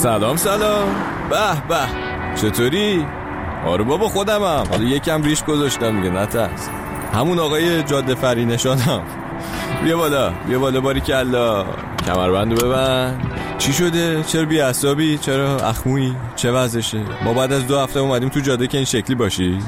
سلام. به به، چطوری؟ آره بابا خودمم. حالا یکم ریش گذاشتم میگه نترس. همون آقای جاده فری نشانم. بیا بالا باریکلا. کمربندو ببند. چی شده؟ چرا بی‌عصبی؟ چرا اخمویی؟ چه وضعشه؟ ما بعد از 2 هفته اومدیم تو جاده که این شکلی باشی؟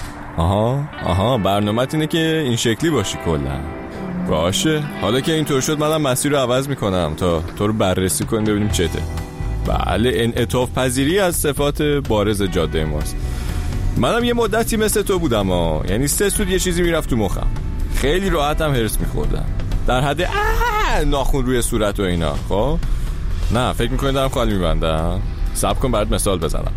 آها برنامه‌ت اینه که این شکلی باشی کلا. باشه، حالا که اینطور شد منم مسیر رو عوض میکنم تا تو رو بررسی کنیم ببینیم چته. بله، انعطاف پذیری از صفات بارز جاده ماست. منم یه مدتی مثل تو بودم یعنی 3 سود یه چیزی میرفت تو مخم. خیلی راحتم هرس میخوردم در حد ناخون روی صورت و اینا. خب نه فکر میکنی دارم خالی میبندم؟ صبر کن برات مثال بزنم.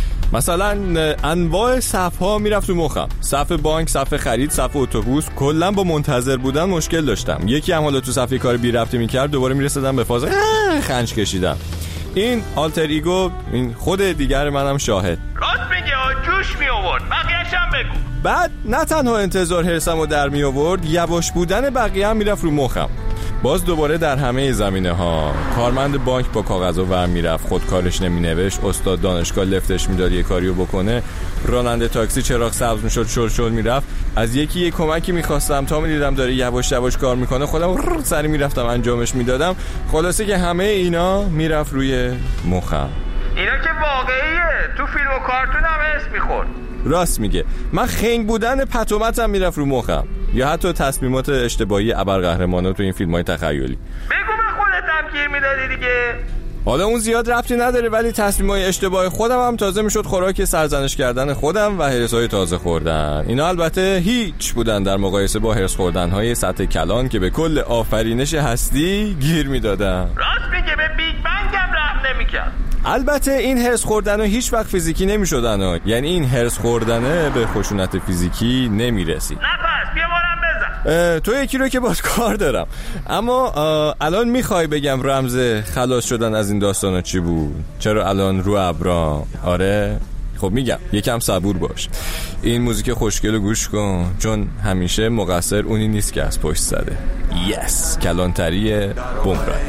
مثلا انواع صف‌ها میرفت تو مخم. صف بانک، صف خرید، صف اتوبوس. کلا با منتظر بودن مشکل داشتم. یکی هم حالا تو صف کار بی ربطی میکرد دوباره میرسیدم به فاز خنج کشیدم. این آلتر ایگو، این خود دیگر منم شاهد. راست میگه، جوش می آورد. بقیه‌ش هم بگو. بعد نه تنها انتظار هرسمو در می آورد، یواش بودن بقیه هم میرفت رو مخم. باز دوباره در همه زمینه ها. کارمند بانک با کاغذو ور میرفت، خود کارش نمی نوشت. استاد دانشگاه لفتش میداد یه کاریو بکنه. راننده تاکسی چراغ سبز میشد شل میرفت. از یکی یه کمکی میخواستم تا میدیدم داره یواش کار میکنه خودم سری میرفتم انجامش میدادم. خلاصه که همه اینا میرفت روی مخم. اینا که واقعیه، تو فیلم و کارتون هم اسم میخورد. راست میگه. من خنگ بودن پتومتم میرفت رو مخم، یا حتی تصمیمات اشتباهی ابرقهرمانا تو این فیلم‌های تخیلی. بگو به خودت هم گیر میدادی دیگه. حالا اون زیاد ربطی نداره، ولی تصمیم‌های اشتباه خودم هم تازه میشد خوراک سرزنش کردن خودم و هرس‌های تازه خوردن. اینا البته هیچ بودن در مقایسه با هرس خوردن‌های سطح کلان که به کل آفرینش هستی گیر میدادن. راست میگه، به بیگ بنگ هم رحم نمی‌کرد. البته این هرس خوردن هیچ وقت فیزیکی نمی‌شدن، یعنی این هرس خوردن به خشونت فیزیکی نمی‌رسید. نه پس بیا بارم بزن. تو یکی رو که باز کار دارم. اما الان میخوای بگم رمز خلاص شدن از این داستانا چی بود؟ چرا الان رو ابرام؟ آره خب میگم، یکم صبور باش. این موزیک خوشگل رو گوش کن، چون همیشه مقصر اونی نیست که از پشت زده. یس، کلانتری بمراه.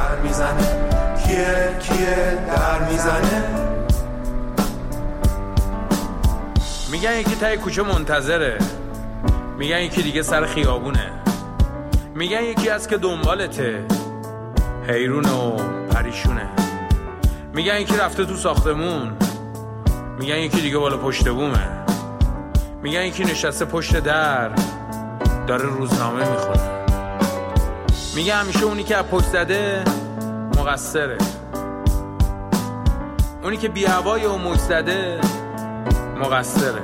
کیه در میزنه؟ میگن یکی تای کوچه منتظره، میگن یکی دیگه سر خیابونه، میگن یکی از که دنبالته حیرون و پریشونه، میگن یکی رفته تو ساختمون، میگن یکی دیگه بالا پشت بومه، میگن یکی نشسته پشت در داره روزنامه میخونه، میگن همیشه اونی که از پشت زده مقصره، اونی که بی هوای و موج زده مقصره،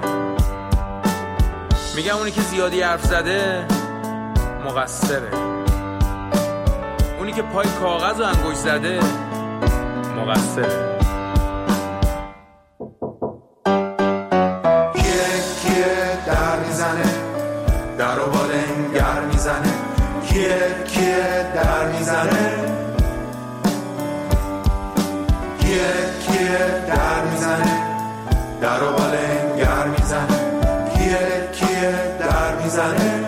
میگن اونی که زیادی حرف زده مقصره، اونی که پای کاغذ و انگشت زده مقصره. کیه در میزنه؟ در و بالنگر میزنه. کیه در میزنه؟ کیه در میزنه؟ در و بالنگر میزنه. کیه در میزنه؟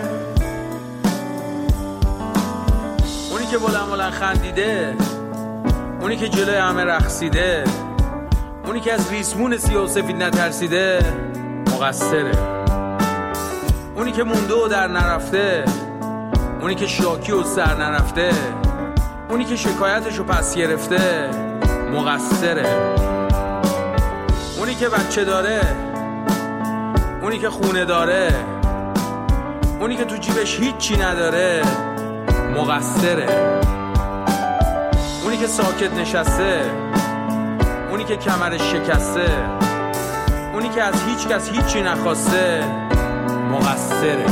اونی که بلند خندیده، اونی که جلوی همه رقصیده، اونی که از ریسمون سیاه و سفید نترسیده مقصره، اونی که مونده و در نرفته، اونی که شاکی و سر نرفته، اونی که شکایتشو پس گرفته مقصره، اونی که بچه داره، اونی که خونه داره، اونی که تو جیبش هیچی نداره مقصره، اونی که ساکت نشسته، اونی که کمرش شکسته، اونی که از هیچ کس هیچی نخواسته مقصره.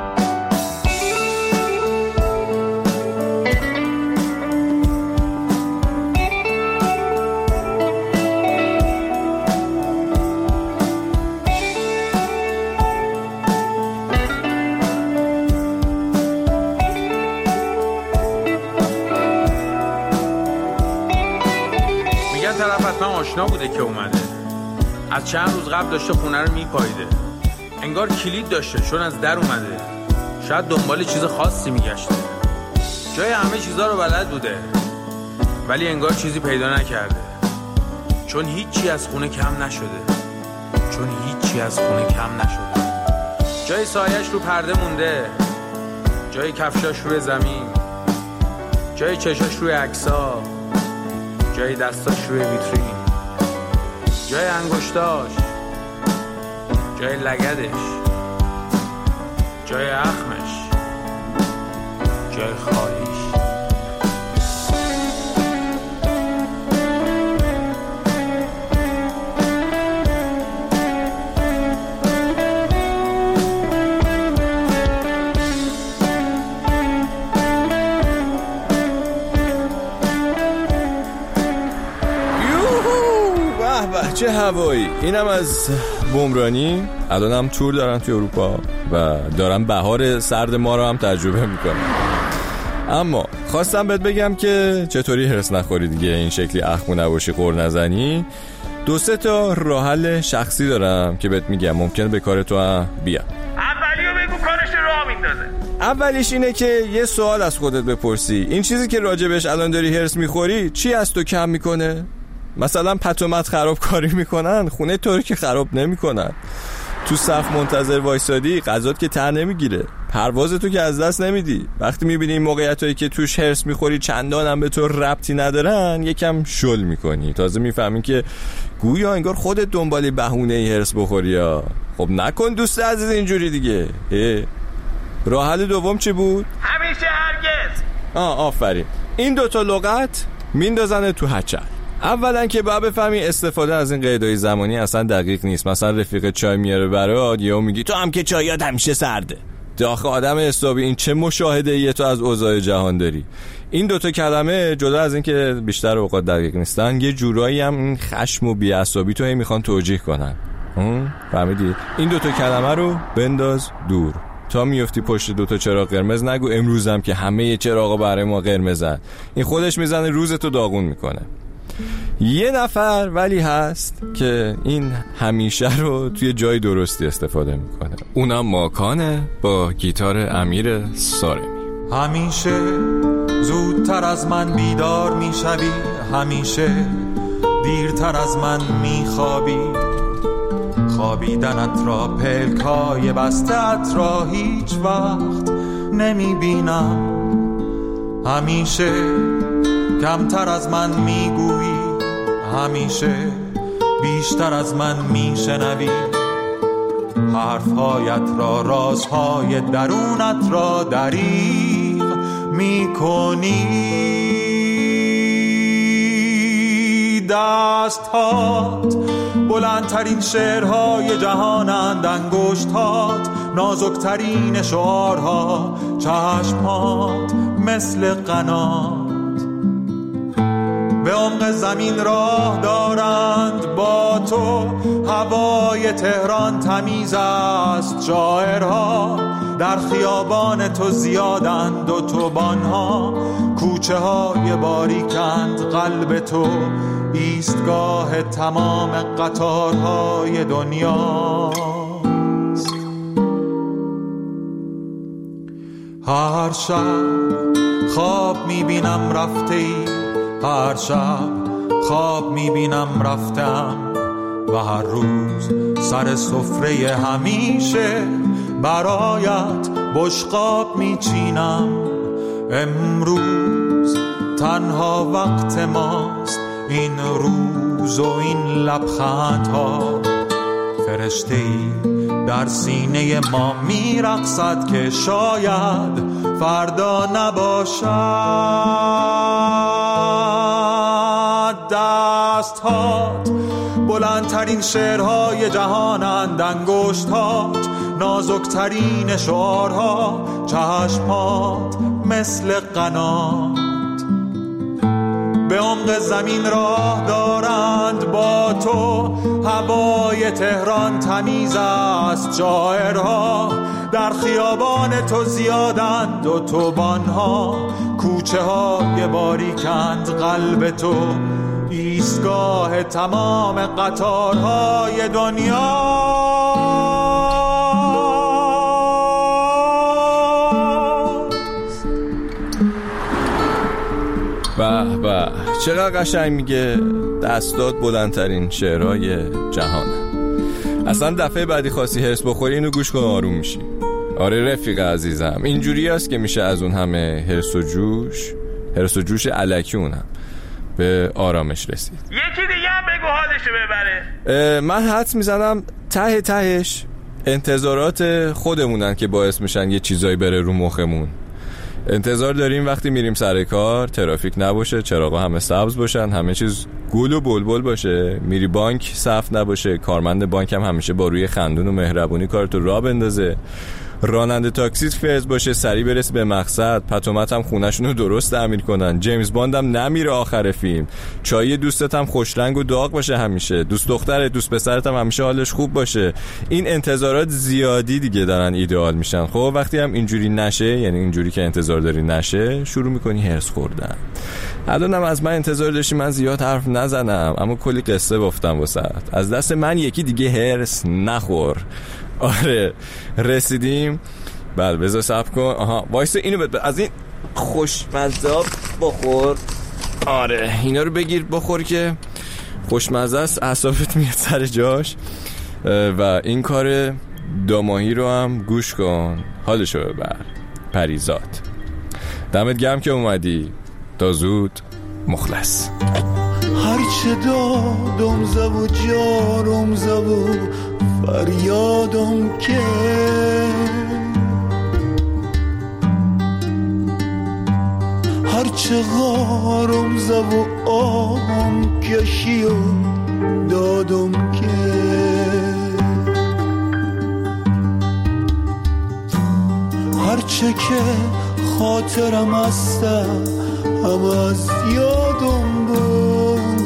طرف حتما آشنا بوده که اومده، از چند روز قبل داشته خونه رو میپاییده، انگار کلید داشته چون از در اومده، شاید دنبال چیز خاصی میگشته، جای همه چیزا رو بلد بوده ولی انگار چیزی پیدا نکرده، چون هیچی از خونه کم نشده، چون هیچی از خونه کم نشده. جای سایش رو پرده مونده، جای کفشاش روی زمین، جای چشاش روی عکسا، جای دستاش روی ویترین، جای انگشتاش، جای لگدش، جای اخمش، جای خالیش. چه هوایی. اینم از بومرانی. الانم تور دارن توی اروپا و دارن بهار سرد ما رو هم تجربه میکنن. اما خواستم بهت بگم که چطوری هرس نخوری دیگه، این شکلی اخمو نباشی، قور نزنی. 2-3 تا راه حل شخصی دارم که بهت میگم ممکنه به کار تو هم بیا. اولیو بگو کارش راه میندازه. اولیش اینه که یه سوال از خودت بپرسی، این چیزی که راجبش الان داری هرس میخوری چی از تو کم میکنه؟ مثلا پتومت خراب کاری میکنن، خونه تو رو که خراب نمیکنن. تو صف منتظر وایسادی، غذات که ته نمیگیره، پرواز تو که از دست نمیدی. وقتی میبینی این موقعیتایی که توش هرس میخوری چندان هم به تو ربطی ندارن، یکم شل میکنی. تازه میفهمی که گویا انگار خودت دنبالی بهونه هرس بخوری ها. خب نکن دوست عزیز اینجوری دیگه. راه حل دوم چی بود؟ همیشه هرگز. آفرین. این 2 تا لغت میندازن تو هچل. اولا که باید بفهمی استفاده از این قیدای زمانی اصلا دقیق نیست. مثلا رفیق چای میاره برات، یا میگی تو هم که چایات همیشه سرده. داخل آدم حسابی، این چه مشاهده ایه تو از اوضاع جهان داری؟ این 2 تا کلمه جدا از این که بیشتر اوقات دقیق نیستن، یه جورایی هم این خشم و بی‌عصابی تو میخوان توجیه کنن. فهمیدی؟ این 2 تا کلمه رو بنداز دور. تا میفتی پشت 2 تا چراغ قرمز نگو امروزم که همه چراغا برای ما قرمزن. این خودش میزنه روزتو داغون میکنه. یه نفر ولی هست که این همیشه رو توی جای درستی استفاده میکنه، اونم ماکانه با گیتار امیر سارمی. همیشه زودتر از من بیدار میشوی، همیشه دیرتر از من میخوابی. خوابیدنت را، پلکای بستت را هیچ وقت نمیبینم. همیشه کمتر از من میگویی، همیشه بیشتر از من میشنوی. حرفهایت را، رازهای درونت را دریغ میکنی. دستهات بلندترین شعرهای جهانند، انگشتات نازکترین شعارها، چشمات مثل قنات به عمق زمین راه دارند. با تو هوای تهران تمیز است، شاعرها در خیابان تو زیادند، اتوبان‌ها کوچه های باریکند. قلب تو ایستگاه تمام قطارهای دنیاست. هر شب خواب میبینم رفتی، هر شب خواب میبینم رفتم، و هر روز سر سفره همیشه برایت بشقاب میچینم. امروز تنها وقت ماست، این روز و این لبخندها. فرشته‌ای در سینه ما میرقصد که شاید فردا نباشد. دستهات بلندترین شعرهای جهانند، انگشتات نازکترین شعارها، چشمات مثل قنات به عمق زمین راه دارند. با تو هوای تهران تمیز است، شاعرها در خیابان تو زیادند، اتوبان‌ها کوچه های باریکند. قلب تو ایستگاه تمام قطارهای دنیا. به به، چقدر قشنگ میگه دستات بلندترین شعرهای جهانه. اصلا دفعه بعدی خواستی هرس بخوری اینو گوش کن آروم میشی. آره رفیق عزیزم، اینجوری هست که میشه از اون همه هرس و جوش الکی اونم به آرامش رسید. یکی دیگه هم بگو حالشو ببره. من حدس میزنم تهش انتظارات خودمونن که باعث میشن یه چیزایی بره رو مخمون. انتظار داریم وقتی میریم سر کار ترافیک نباشه، چراغا همه سبز باشن، همه چیز گل و بلبل باشه. میری بانک صف نباشه، کارمند بانک هم همیشه با روی خندون و مهربونی کارتو راه بندازه، راننده تاکسی فیض باشه، سریع برسی به مقصد، پتومت هم خونه‌شون رو درست تعمیر کنن، جیمز باند هم نمیره آخر فیلم، چای دوستت هم خوش رنگ و داغ باشه همیشه، دوست دخترت دوست پسرت هم همیشه حالش خوب باشه. این انتظارات زیادی دیگه دارن ایدئال میشن. خب وقتی هم اینجوری نشه، یعنی اینجوری که انتظار داری نشه، شروع میکنی هرس خوردن. الانم از من انتظار داشتی من زیاد حرف نزنم، اما کلی قصه گفتم واسط. از دست من یکی دیگه هرس نخور. آره رسیدیم. بله بذار صبر کن. آها وایسا اینو از این خوشمزه بخور. آره اینا رو بگیر بخور که خوشمزه است، اعصابت میاد سر جاش. و این کار داماهی رو هم گوش کن، حالشو ببر. پریزاد دمت گرم که اومدی. تا زود مخلص. هرچه دادم زب و جارم زب و فریادم که هرچه غارم زب و آهم کشی و دادم که هرچه که خاطرم هستم هم از یادم بود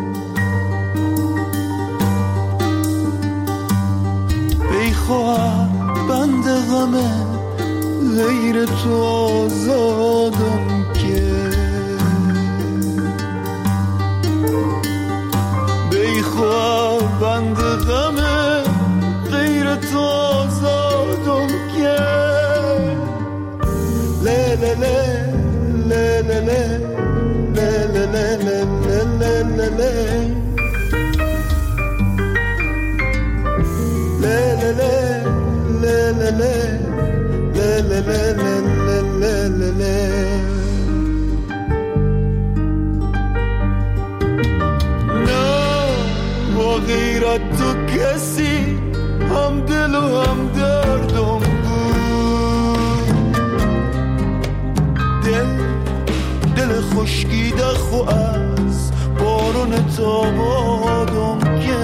بیخواه بند غمه غیر تو آزادم که بیخواه بند غمه غیر تو آزادم که له له له له له له له له له له غیرت تو کسی هم دل و هم دردم بود دل خشکیده خو از بارون تابادم که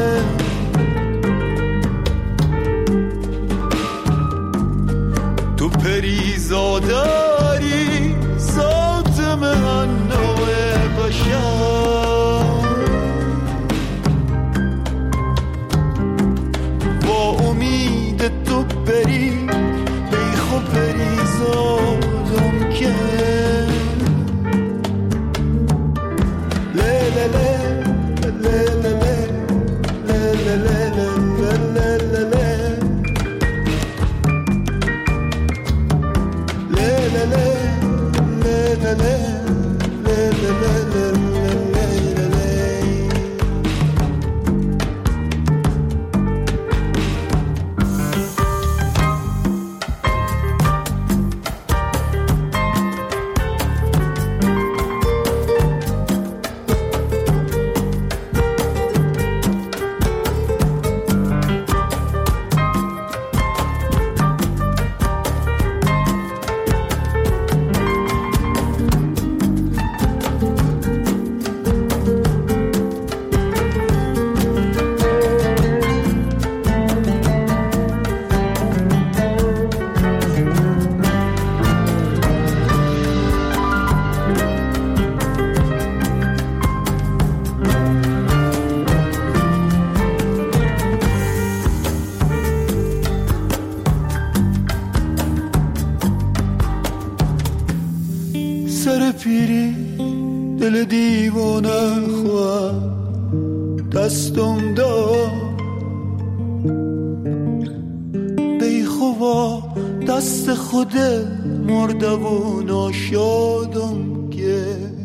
تو پریزاداری ذات من نوع بشر با امید تو بری بیخو پریزادم که له له له له له له له له له سر پیری دل دیوانه خواه دستم داد بیخوا دست خود مرده و ناشادم که